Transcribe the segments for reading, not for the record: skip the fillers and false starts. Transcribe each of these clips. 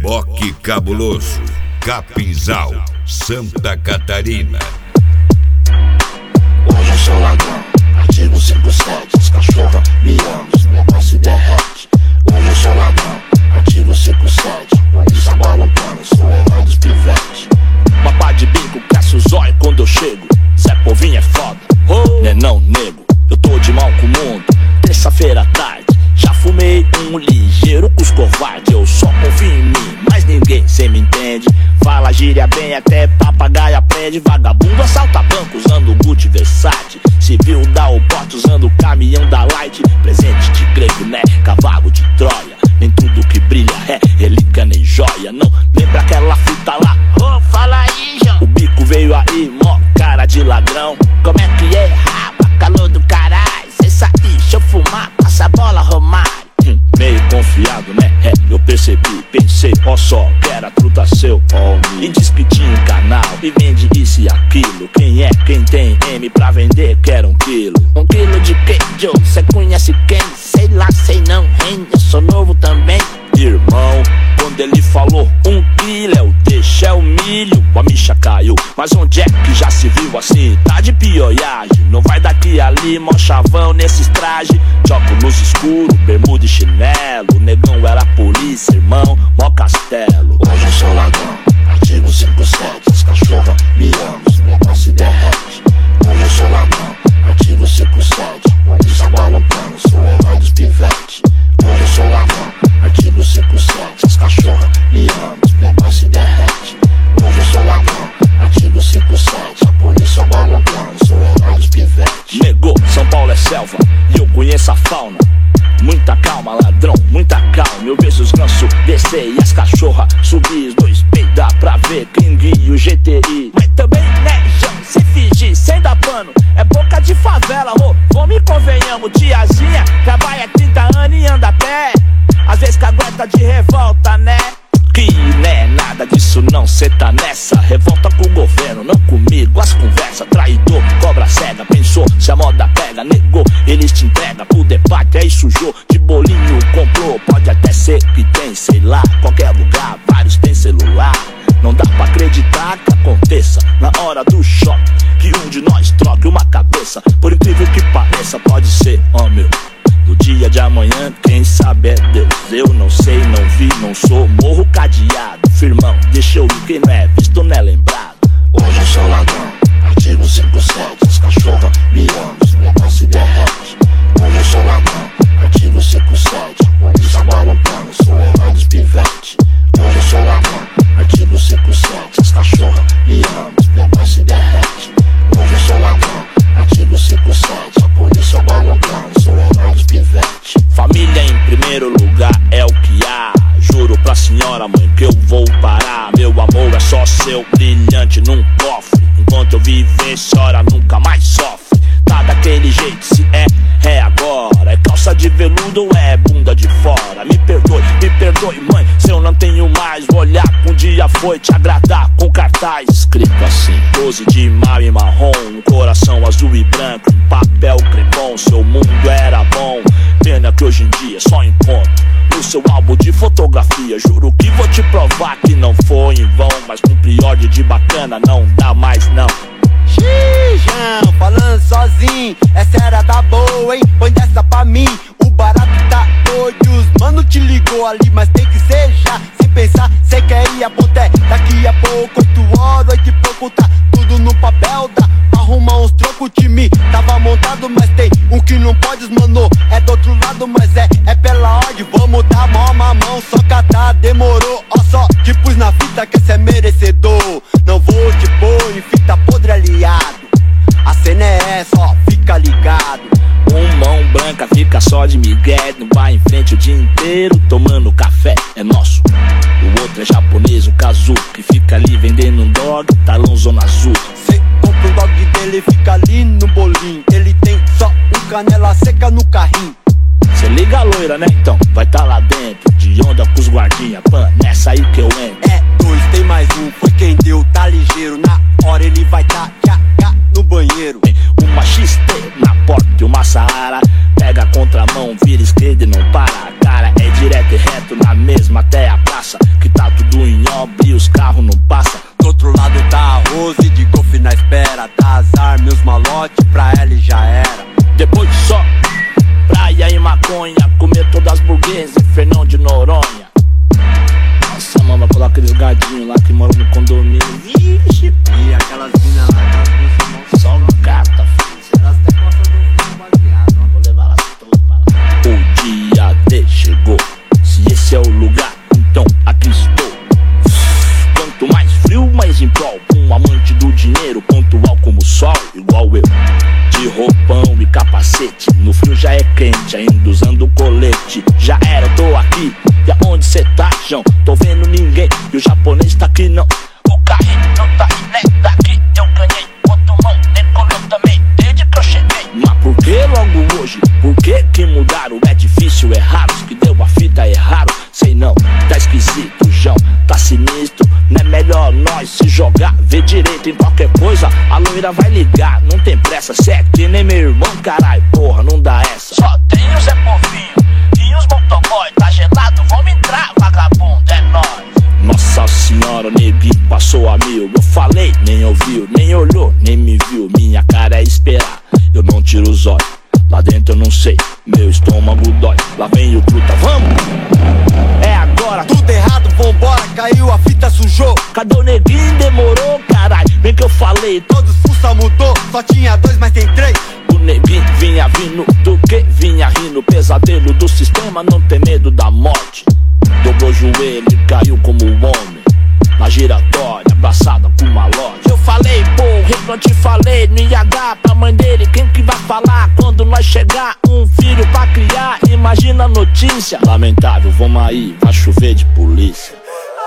Reboque Cabuloso, Capinzal, Santa Catarina. Hoje eu sou ladrão, artigo 57, as cachorras me amam, os negócios se derrete. Hoje eu sou ladrão, artigo 57, eles abalam pano, sou herói dos pivetes. Papá de bico, cresce o zóio quando eu chego. Zé Povinho é foda, né não nego. Eu tô de mal com o mundo, terça-feira à tarde. Já fumei um ligeiro com os covardes. Eu só confio em mim, mas ninguém cê me entende. Fala gíria bem, até papagaio aprende. Vagabundo assalta banco usando Gucci Versace. Civil dá o porte usando o caminhão da Light. Presente de grego, né, cavalo de Troia. Nem tudo que brilha é relíquia nem joia. Não lembra aquela fita lá? Oh, fala aí, João. O bico veio aí, mó cara de ladrão. Como é que é, rapa, calor do caralho. Cê sair, deixa eu fumar, passa a bola, Romário. Meio confiado, né? É, eu percebi, pensei, ó só, que era truta seu, ó. E diz que tinha um canal e vende isso e aquilo. Quem é, quem tem M pra vender, quer 1 quilo. 1 quilo de queijo, cê conhece quem? Sei lá, sei não, hein? Eu sou novo também. Irmão, quando ele falou 1 quilo, eu deixei o milho. A micha caiu, mas onde é que já se viu assim? Tá de pioiagem, não vai daqui ali, mó chavão nesses trajes. Óculos escuro, bermuda e chinelo. O negão era polícia, irmão, mó castelo. Hoje eu sou ladrão, artigo 57, as cachorras me amam, os negócios se derrete. Hoje eu sou ladrão, artigo 57, eles abalam pano, sou herói dos pivetes. Hoje eu sou ladrão, artigo 57, as cachorras me amam, os negócios se derrete. Hoje eu sou ladrão, artigo 57, a polícia abala plano, sou herói dos pivetes. Negou, São Paulo é selva e eu conheço a fauna. Muita calma, ladrão, muita calma. Eu vejo os gansos descer e as cachorras subir. Os dois peidar pra ver quem guia o GTI. Mas também, né, João, se fingir sem dar pano é boca de favela, vamos e convenhamos. Tiazinha trabalha 30 anos e anda a pé. Às vezes cagueta de revolta, né? Que né, nada disso não, cê tá nessa. Revolta com o governo, não comigo. As conversas, traidor, cobra cega. Pensou, se a moda pega, negou. Eles te entregam pro debate, aí sujou. De bolinho comprou, pode até ser que tem, sei lá. Qualquer lugar, vários tem celular. Não dá pra acreditar que aconteça na hora do choque, que um de nós troque uma cabeça. Por incrível que pareça, pode ser, ó meu. Do dia de amanhã, quem sabe é Deus. Eu não sei, não vi, não sou. Morro cadeado, firmão, deixa eu ir. Quem não é visto não é lembrado. Hoje eu sou ladrão, artigo 57, as cachorras me amam, os negócios se derrete. Hoje eu sou ladrão, artigo 57, eles abalam plano, sou herói dos pivetes. Hoje eu sou ladrão, artigo 57, as cachorras me amam, os negócios se derrete. Hoje eu sou ladrão, artigo 57, a polícia abala plano, sou herói dos pivetes. Família em primeiro lugar é o que há. Juro pra senhora, mãe, que eu vou parar. Meu amor é só seu, brilhante num cofre. Enquanto eu viver, senhora nunca mais sofre. Tá daquele jeito, se é agora. É calça de veludo ou é bunda de fora? Me perdoe, mãe, se eu não tenho mais. Vou olhar que um dia foi te agradar com cartaz escrito assim: 12 de maio em marrom, um coração azul e branco, um papel crepom. Seu mundo era bom, pena que hoje em dia só encontro no seu álbum de fotografia. Juro que vou te provar que não foi em vão, mas cumprir ordem de bacana não dá mais não. Xijão, falando sozinho, essa era da boa, hein? Põe dessa pra mim, o barato tá doido. Os mano te ligou ali, mas tem que ser já. Sem pensar, cê quer ir a ponté. Daqui a pouco, 8 horas, 8 e pouco, tá tudo no papel. Dá arrumar uns trocos, o time tava montado, mas tem um que não pode, mano. É do outro lado, mas é pela ordem. Vamos dar mão, mamão, só catar, demorou. Ó só, te pus na fita que cê é merecedor. Não vou te pôr em fita podre aliado. A cena é essa, ó, fica ligado. Mão branca fica só de migué, não vai em frente o dia inteiro tomando café, é nosso. O outro é japonês, o Kazu, que fica ali vendendo um dog, talão zona azul. Cê compra o dog dele, fica ali no bolinho. Ele tem só um canela seca no carrinho. Cê liga a loira, né, então? Vai tá lá dentro, de onda com os guardinha, pan, nessa aí que eu entro. É 2, tem mais um, foi quem deu, tá ligeiro. Na hora ele vai tá no banheiro. Uma XT na porta de uma Saara, pega a contramão, vira esquerda e não para. Cara, é direto e reto na mesma até a praça, que tá tudo tudo em obra e os carros não passam. Do outro lado tá a Rose de golfe na espera. Dá as armas e os malotes, pra ela e já era. Depois só praia e maconha, comer todas as burguesas e Fernão de Noronha. Nossa, mano, vai colocar aqueles gadinhos lá que moram no condomínio. Vixe, E aquelas minas lá, aquelas moças só gata, filho. elas até gostam do baseado, ó. Vou levar elas todas pra lá. O dia D chegou. Se esse é o lugar, então aqui estou. Quanto mais frio, mais em prol. Um amante do dinheiro, pontual como o sol, igual eu. De roupão e capacete, no frio já é quente, ainda usando colete. Já era, tô aqui, e aonde cê tá, João? Tô vendo ninguém, e o japonês tá aqui não. O carrinho não tá aí, né? Daqui eu ganhei, quanto mão, decolou também, desde que eu cheguei. Mas por que logo hoje? Por que mudaram? É difícil, é raro, os que deu a fita erraram. Sei não, tá esquisito, João, tá sinistro. Não é melhor nós se jogar, ver direito em qualquer coisa. A loira vai ligar, não tem pressa. Cê é que nem meu irmão, caralho, porra, não dá essa. Só tem o Zé Povinho e os motoboy. Tá gelado, vamos entrar, vagabundo, é nóis. Nossa senhora, neguinho passou a mil. Eu falei, nem ouviu, nem olhou, nem me viu. Minha cara é esperar, eu não tiro os olhos. Lá dentro eu não sei, meu estômago dói. Lá vem o truta, vamos! É agora, Tudo errado, vambora, caiu, a fita sujou. cadê o neguinho? Demorou, caralho, bem que eu falei. Todos fuça mudou, só tinha dois, mas tem três. O neguinho vinha vindo, do que vinha rindo. Pesadelo do sistema, não tem medo da morte. Dobrou o joelho e caiu como um homem na giratória, abraçada com uma loja. Eu falei, porra, não te falei, não ia dar pra mãe dele. Quem que vai falar quando nós chegar? Um filho pra criar, imagina a notícia. Lamentável, vamos aí, vai chover de polícia.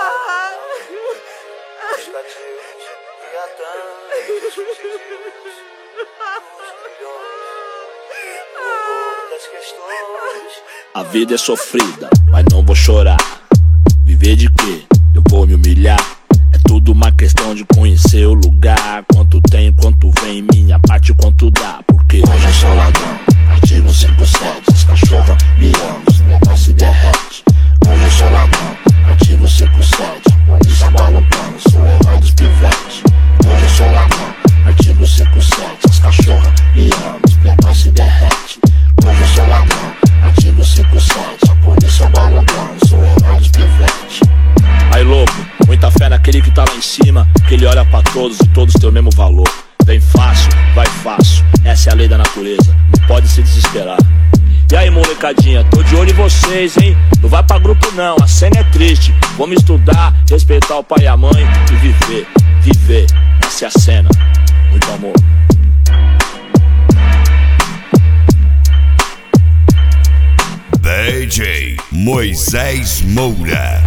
A vida é sofrida, mas não vou chorar. Viver de quê? Eu vou me humilhar. É tudo uma questão de conhecer o lugar. Quanto tem, quanto vem, minha parte, quanto dá. Porque Hoje eu sou ladrão, ativo 5-7. As cachorras me amam, os negócios se derrete. Hoje eu sou ladrão, ativo 5-7. Eles abalam plano, sou o herói dos pivetes. Hoje eu sou ladrão, ativo 5-7. As cachorras me amam, os negócios se derrete. Hoje eu sou ladrão, ativo 5-7. A polícia abala plano, sou o herói dos pivetes. aí louco, muita fé naquele que tá lá em cima, que ele olha pra todos e todos têm o mesmo valor. Vem fácil, vai fácil, essa é a lei da natureza, não pode se desesperar. E aí molecadinha, tô de olho em vocês, hein? Não vai pra grupo não, a cena é triste. Vamos estudar, respeitar o pai e a mãe e viver, viver, essa é a cena. Muito amor. DJ Moisés Moura.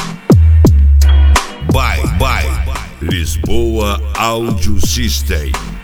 Bye, Lisboa Audio System.